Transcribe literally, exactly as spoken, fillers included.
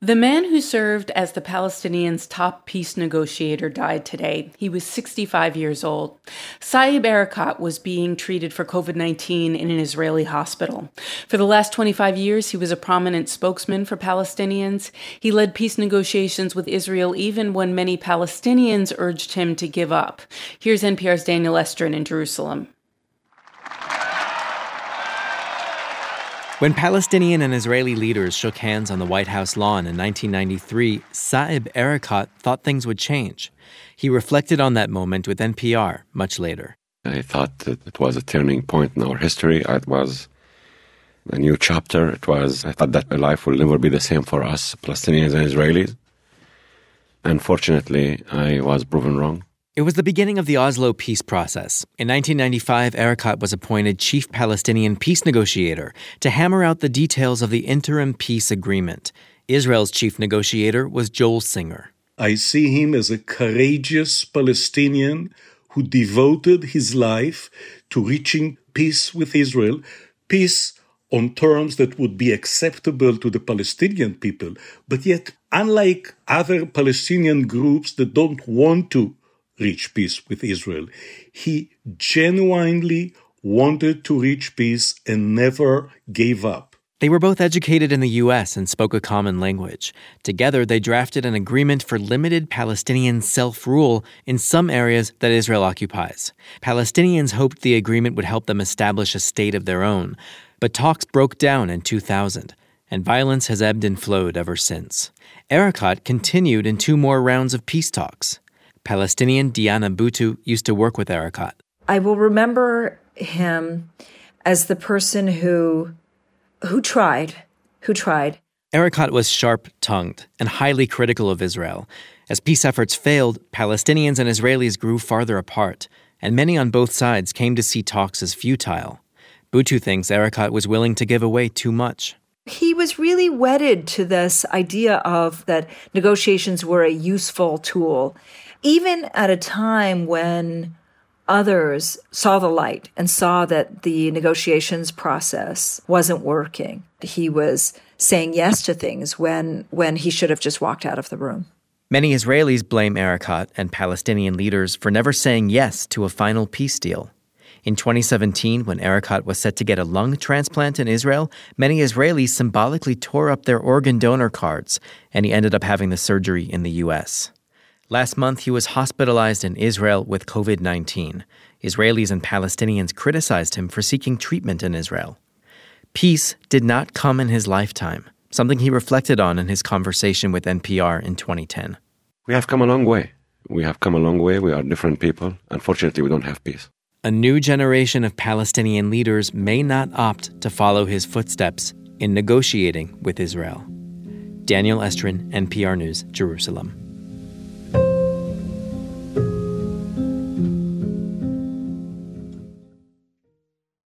The man who served as the Palestinians' top peace negotiator died today. He was sixty-five years old. Saeb Erekat was being treated for covid nineteen in an Israeli hospital. For the last twenty-five years, he was a prominent spokesman for Palestinians. He led peace negotiations with Israel even when many Palestinians urged him to give up. Here's N P R's Daniel Estrin in Jerusalem. When Palestinian and Israeli leaders shook hands on the White House lawn in nineteen ninety-three, Saeb Erekat thought things would change. He reflected on that moment with N P R much later. I thought that it was a turning point in our history. It was a new chapter. It was, I thought that life will never be the same for us, Palestinians and Israelis. Unfortunately, I was proven wrong. It was the beginning of the Oslo peace process. In nineteen ninety-five, Erekat was appointed chief Palestinian peace negotiator to hammer out the details of the interim peace agreement. Israel's chief negotiator was Joel Singer. I see him as a courageous Palestinian who devoted his life to reaching peace with Israel, peace on terms that would be acceptable to the Palestinian people. But yet, unlike other Palestinian groups that don't want to reach peace with Israel, he genuinely wanted to reach peace and never gave up. They were both educated in the U S and spoke a common language. Together, they drafted an agreement for limited Palestinian self-rule in some areas that Israel occupies. Palestinians hoped the agreement would help them establish a state of their own. But talks broke down in two thousand, and violence has ebbed and flowed ever since. Erekat continued in two more rounds of peace talks. Palestinian Diana Butu used to work with Erekat. I will remember him as the person who who tried, who tried. Erekat was sharp-tongued and highly critical of Israel. As peace efforts failed, Palestinians and Israelis grew farther apart, and many on both sides came to see talks as futile. Butu thinks Erekat was willing to give away too much. He was really wedded to this idea of that negotiations were a useful tool, even at a time when others saw the light and saw that the negotiations process wasn't working. He was saying yes to things when, when he should have just walked out of the room. Many Israelis blame Erekat and Palestinian leaders for never saying yes to a final peace deal. In twenty seventeen, when Erekat was set to get a lung transplant in Israel, many Israelis symbolically tore up their organ donor cards, and he ended up having the surgery in the U S. Last month, he was hospitalized in Israel with covid nineteen. Israelis and Palestinians criticized him for seeking treatment in Israel. Peace did not come in his lifetime, something he reflected on in his conversation with N P R in twenty ten. We have come a long way. We have come a long way. We are different people. Unfortunately, we don't have peace. A new generation of Palestinian leaders may not opt to follow his footsteps in negotiating with Israel. Daniel Estrin, N P R News, Jerusalem.